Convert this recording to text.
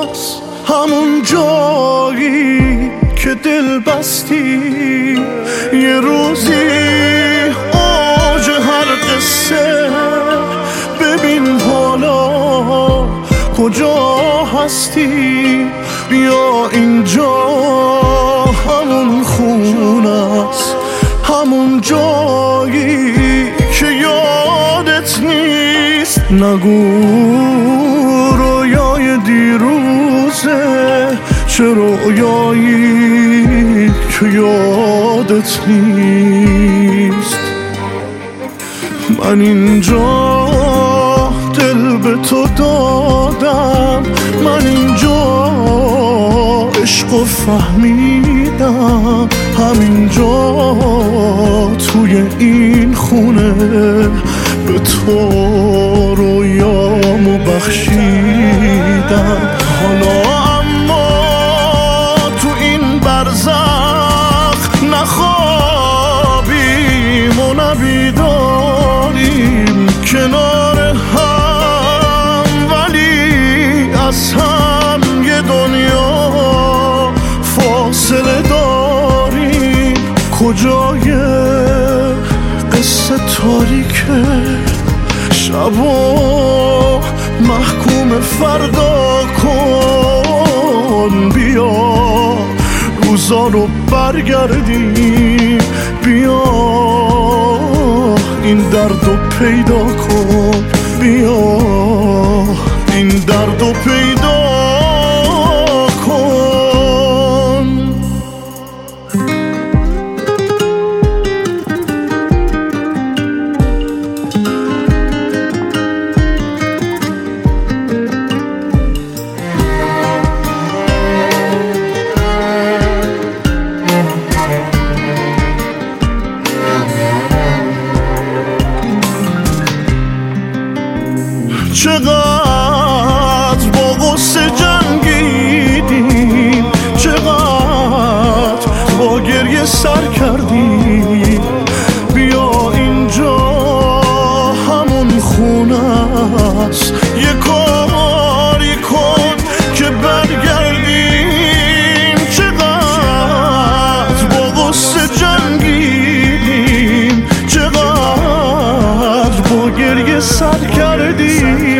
است، همون جایی که دل بستی. یه روزی اوج هر قصه، ببین حالا کجا هستی. بیا اینجا همون خونه است، همون جایی که یادت نیست. نگو رویای دیروزه، چه رویایی که یادت نیست. من اینجا دل به تو دادم، من اینجا عشقو فهمیدم، همینجا توی این خونه به تو رویامو بخشیدم. حالا اما تو این برزخ نخوابیم و نبیداریم، کنار هم ولی از هم یه دنیا فاصله داریم. کجای قصه تاریکه، شبا محکوم فردا کن. بیا روزا رو برگردیم، بیا این درد رو پیدا کن. بیا این درد رو پیدا کن. چقدر با غصه جنگیدیم، چقدر با گریه سر کردیم. بیا اینجا همون خونه است، یه کاری کن که برگردیم. چقدر با غصه جنگیدیم، چقدر با گریه سر کردیم.